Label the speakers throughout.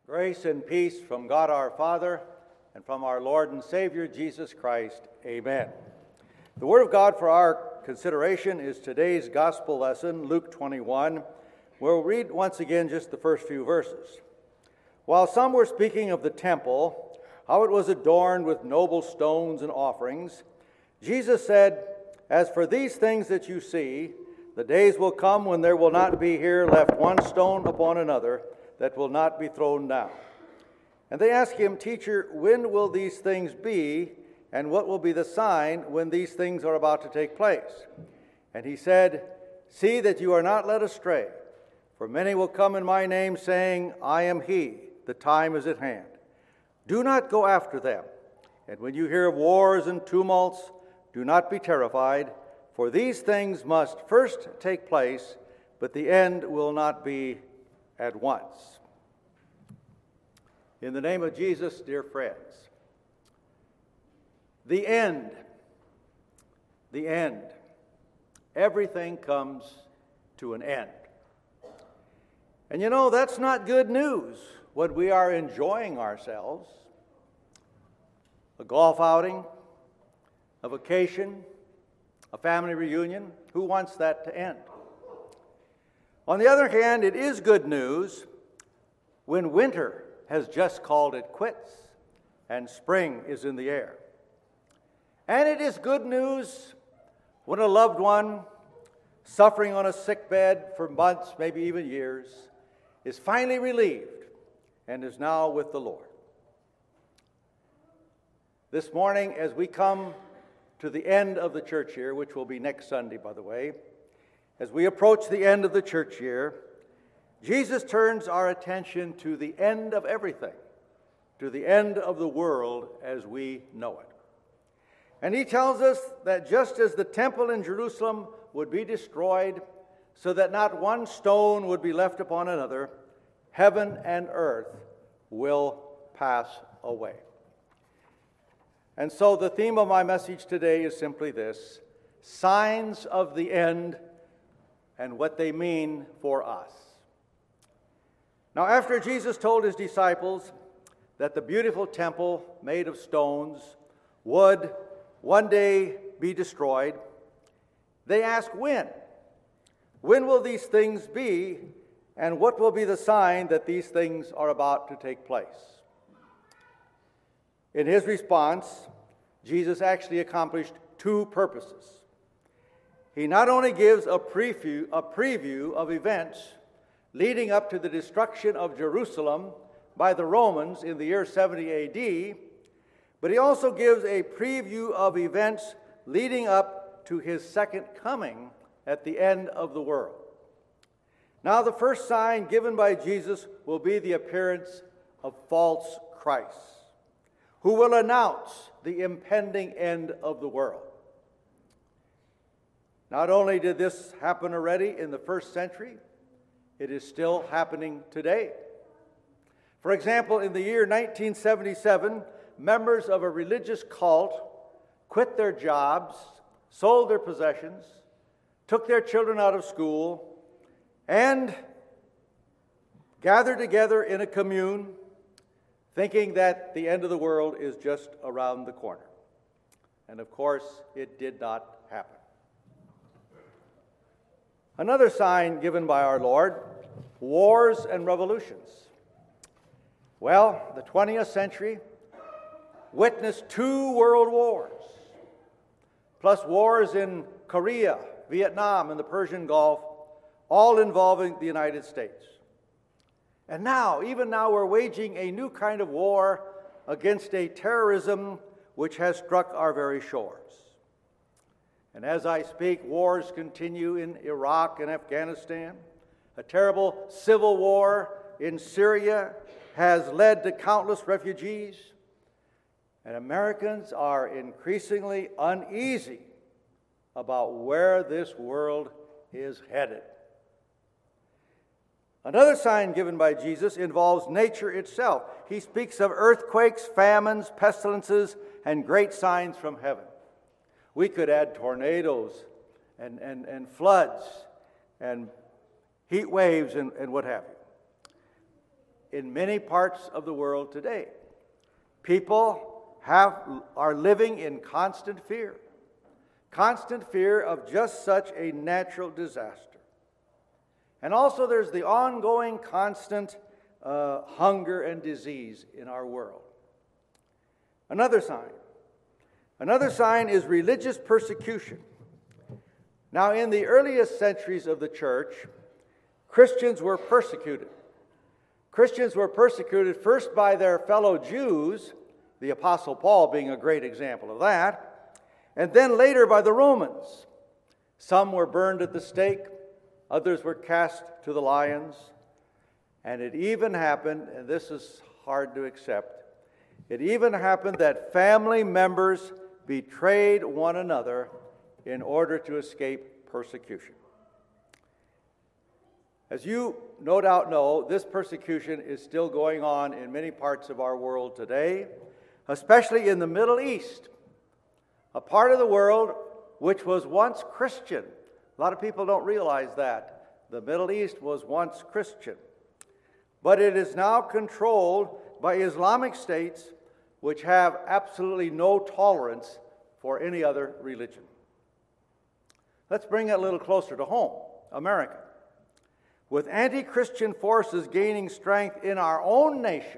Speaker 1: Grace and peace from God our Father and from our Lord and Savior Jesus Christ. Amen. The Word of God for our consideration is today's Gospel lesson, Luke 21, where we'll read once again just the first few verses. While some were speaking of the temple, how it was adorned with noble stones and offerings, Jesus said, "As for these things that you see, the days will come when there will not be here left one stone upon another that will not be thrown down." And they asked him, "Teacher, when will these things be, and what will be the sign when these things are about to take place?" And he said, "See that you are not led astray, for many will come in my name, saying, 'I am he, the time is at hand.' Do not go after them. And when you hear of wars and tumults, do not be terrified, for these things must first take place, but the end will not be at once." In the name of Jesus, dear friends, the end. Everything comes to an end. And you know, that's not good news when we are enjoying ourselves. A golf outing, a vacation, a family reunion. Who wants that to end? On the other hand, it is good news when winter has just called it quits and spring is in the air. And it is good news when a loved one suffering on a sick bed for months, maybe even years, is finally relieved and is now with the Lord. This morning, as we come to the end of the church year, which will be next Sunday, by the way, as we approach the end of the church year, Jesus turns our attention to the end of everything, to the end of the world as we know it. And he tells us that just as the temple in Jerusalem would be destroyed, so that not one stone would be left upon another, heaven and earth will pass away. And so the theme of my message today is simply this: signs of the end and what they mean for us. Now, after Jesus told his disciples that the beautiful temple made of stones would one day be destroyed, they ask when. When will these things be, and what will be the sign that these things are about to take place? In his response, Jesus actually accomplished two purposes. He not only gives a preview of events leading up to the destruction of Jerusalem by the Romans in the year 70 AD, but he also gives a preview of events leading up to his second coming at the end of the world. Now, the first sign given by Jesus will be the appearance of false Christs, who will announce the impending end of the world. Not only did this happen already in the first century, it is still happening today. For example, in the year 1977, members of a religious cult quit their jobs, sold their possessions, took their children out of school, and gathered together in a commune, thinking that the end of the world is just around the corner. And of course, it did not happen. Another sign given by our Lord: wars and revolutions. Well, the 20th century witnessed 2 world wars, plus wars in Korea, Vietnam, and the Persian Gulf, all involving the United States. And now, even now, we're waging a new kind of war against a terrorism which has struck our very shores. And as I speak, wars continue in Iraq and Afghanistan. A terrible civil war in Syria has led to countless refugees. And Americans are increasingly uneasy about where this world is headed. Another sign given by Jesus involves nature itself. He speaks of earthquakes, famines, pestilences, and great signs from heaven. We could add tornadoes and floods and heat waves and what have you. in many parts of the world today. People are living in constant fear of just such a natural disaster. And also there's the ongoing constant hunger and disease in our world. Another sign is religious persecution. Now, in the earliest centuries of the church, Christians were persecuted. Christians were persecuted first by their fellow Jews, the Apostle Paul being a great example of that, and then later by the Romans. Some were burned at the stake, others were cast to the lions, and it even happened, and this is hard to accept, it even happened that family members betrayed one another in order to escape persecution. As you no doubt know, this persecution is still going on in many parts of our world today, especially in the Middle East, a part of the world which was once Christian. A lot of people don't realize that. The Middle East was once Christian, but it is now controlled by Islamic states which have absolutely no tolerance for any other religion. Let's bring it a little closer to home, America. With anti-Christian forces gaining strength in our own nation,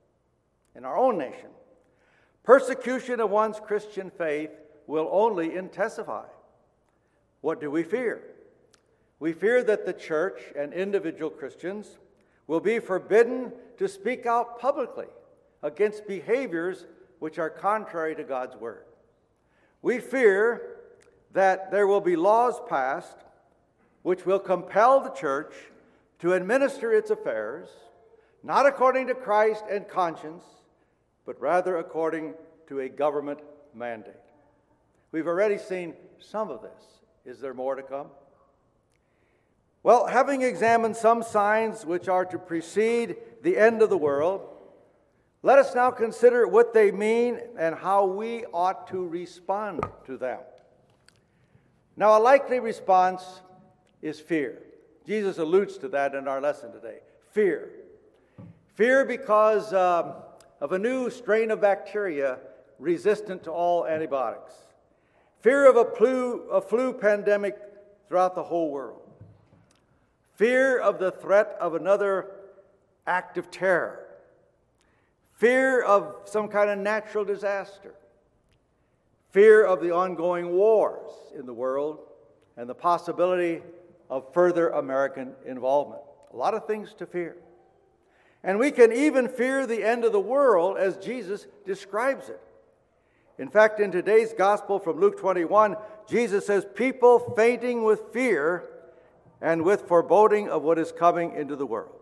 Speaker 1: persecution of one's Christian faith will only intensify. What do we fear? We fear that the church and individual Christians will be forbidden to speak out publicly against behaviors which are contrary to God's word. We fear that there will be laws passed which will compel the church to administer its affairs, not according to Christ and conscience, but rather according to a government mandate. We've already seen some of this. Is there more to come? Well, having examined some signs which are to precede the end of the world, let us now consider what they mean and how we ought to respond to them. Now, a likely response is fear. Jesus alludes to that in our lesson today. Fear. Fear because of a new strain of bacteria resistant to all antibiotics. Fear of a flu pandemic throughout the whole world. Fear of the threat of another act of terror. Fear of some kind of natural disaster. Fear of the ongoing wars in the world and the possibility of further American involvement. A lot of things to fear. And we can even fear the end of the world as Jesus describes it. In fact, in today's gospel from Luke 21, Jesus says, people fainting with fear and with foreboding of what is coming into the world.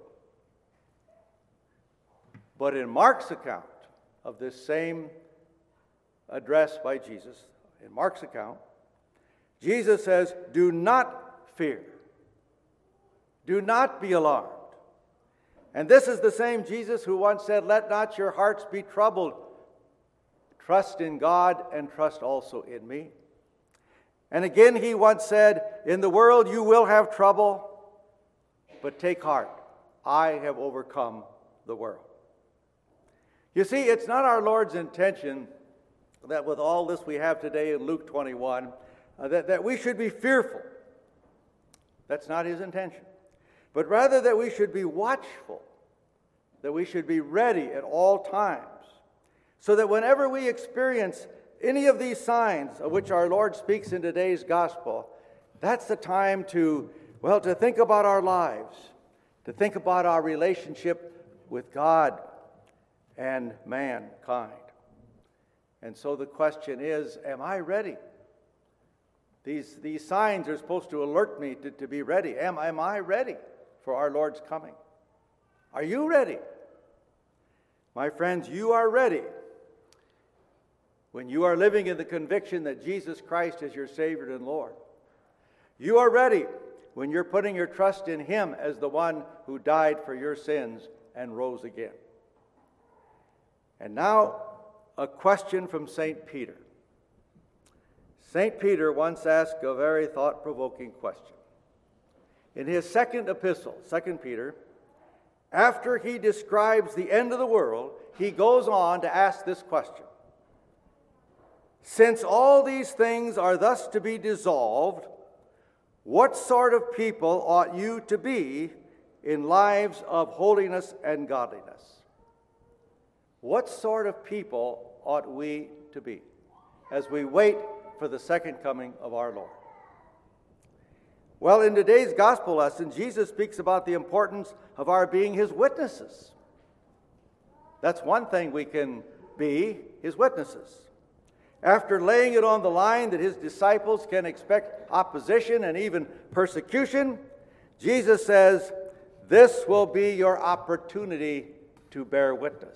Speaker 1: But in Mark's account of this same address by Jesus, in Mark's account, Jesus says, do not fear. Do not be alarmed. And this is the same Jesus who once said, let not your hearts be troubled. Trust in God and trust also in me. And again he once said, in the world you will have trouble, but take heart. I have overcome the world. You see, it's not our Lord's intention that with all this we have today in Luke 21, that we should be fearful. That's not his intention. But rather that we should be watchful, that we should be ready at all times, so that whenever we experience any of these signs of which our Lord speaks in today's gospel, that's the time to think about our lives, to think about our relationship with God and mankind. And so the question is, am I ready? These signs are supposed to alert me to be ready. Am I ready for our Lord's coming? Are you ready? My friends, you are ready when you are living in the conviction that Jesus Christ is your Savior and Lord. You are ready when you're putting your trust in Him as the one who died for your sins and rose again. And now, a question from St. Peter. St. Peter once asked a very thought-provoking question. In his second epistle, 2 Peter, after he describes the end of the world, he goes on to ask this question. Since all these things are thus to be dissolved, what sort of people ought you to be in lives of holiness and godliness? What sort of people ought we to be as we wait for the second coming of our Lord? Well, in today's gospel lesson, Jesus speaks about the importance of our being his witnesses. That's one thing we can be, his witnesses. After laying it on the line that his disciples can expect opposition and even persecution, Jesus says, this will be your opportunity to bear witness.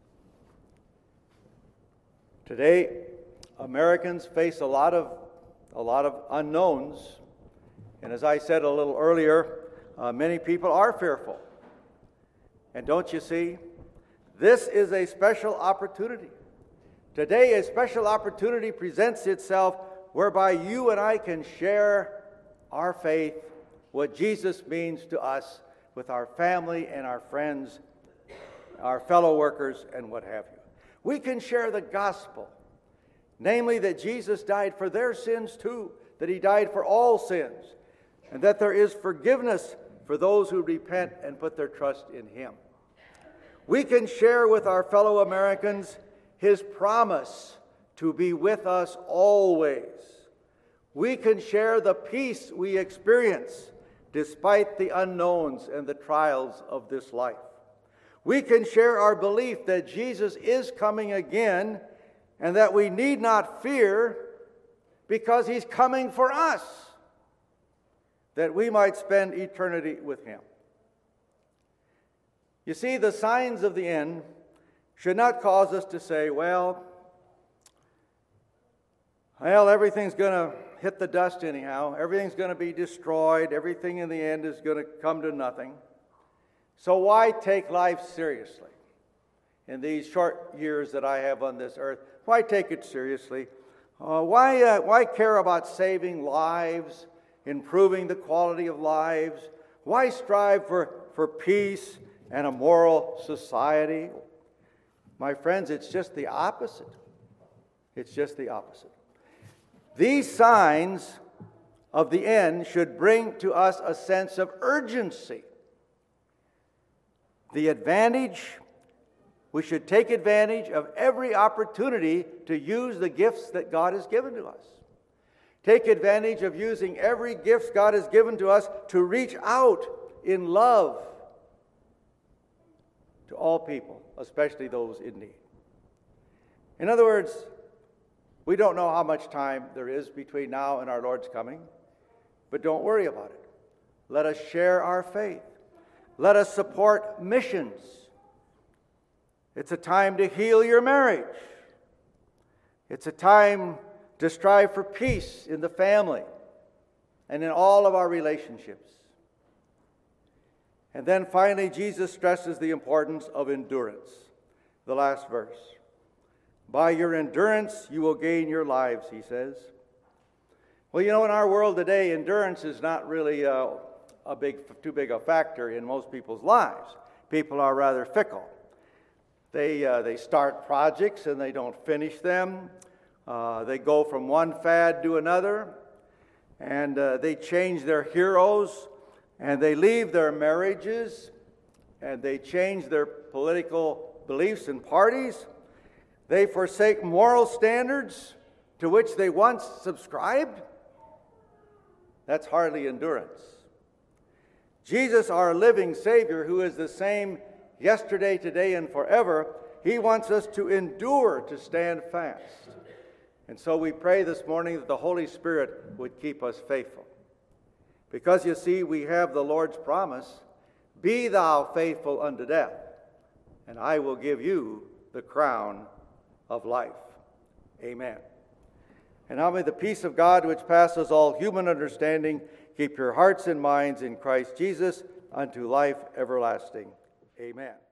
Speaker 1: Today, Americans face a lot of unknowns. And as I said a little earlier, many people are fearful. And don't you see, this is a special opportunity. Today, a special opportunity presents itself whereby you and I can share our faith, what Jesus means to us, with our family and our friends, our fellow workers, and what have you. We can share the gospel, namely that Jesus died for their sins too, that he died for all sins, and that there is forgiveness for those who repent and put their trust in him. We can share with our fellow Americans his promise to be with us always. We can share the peace we experience despite the unknowns and the trials of this life. We can share our belief that Jesus is coming again and that we need not fear because he's coming for us, that we might spend eternity with him. You see, the signs of the end should not cause us to say, well, everything's going to hit the dust anyhow. Everything's going to be destroyed. Everything in the end is going to come to nothing. So why take life seriously? In these short years that I have on this earth, why take it seriously? Why care about saving lives, improving the quality of lives? Why strive for peace and a moral society? My friends, it's just the opposite. It's just the opposite. These signs of the end should bring to us a sense of urgency. We should take advantage of every opportunity to use the gifts that God has given to us. Take advantage of using every gift God has given to us to reach out in love to all people, especially those in need. In other words, we don't know how much time there is between now and our Lord's coming, but don't worry about it. Let us share our faith. Let us support missions. It's a time to heal your marriage. It's a time to strive for peace in the family and in all of our relationships. And then finally, Jesus stresses the importance of endurance. The last verse. By your endurance, you will gain your lives, he says. Well, you know, in our world today, endurance is not really too big a factor in most people's lives. People are rather fickle. They start projects and they don't finish them. They go from one fad to another, and they change their heroes, and they leave their marriages, and they change their political beliefs and parties. They forsake moral standards to which they once subscribed. That's hardly endurance. Jesus, our living Savior, who is the same yesterday, today, and forever, he wants us to endure, to stand fast. And so we pray this morning that the Holy Spirit would keep us faithful. Because you see, we have the Lord's promise, be thou faithful unto death, and I will give you the crown of life. Amen. And now may the peace of God, which passes all human understanding, keep your hearts and minds in Christ Jesus unto life everlasting. Amen.